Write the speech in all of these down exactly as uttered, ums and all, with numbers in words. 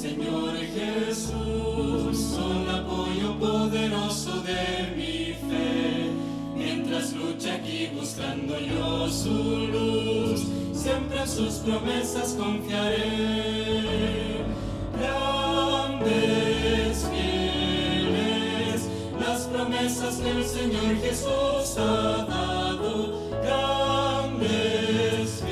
Señor Jesús, son apoyo poderoso de mi fe. Mientras lucha aquí buscando yo su luz, siempre en sus promesas confiaré. Grandes, fieles, las promesas que el Señor Jesús ha dado. Grandes,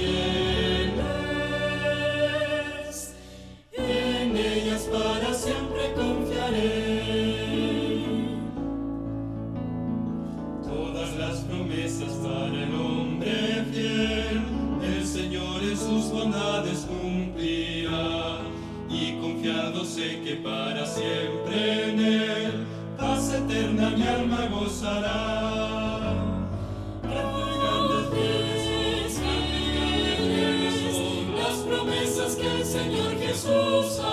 fieles, en ellas para siempre confiaré. Todas las promesas para el hombre fiel, el Señor en sus bondades cumplirá. Y confiado sé que para siempre en Él, paz eterna mi alma gozará. Grandes, fieles, grandes, grandes son las promesas que el Señor Jesús ha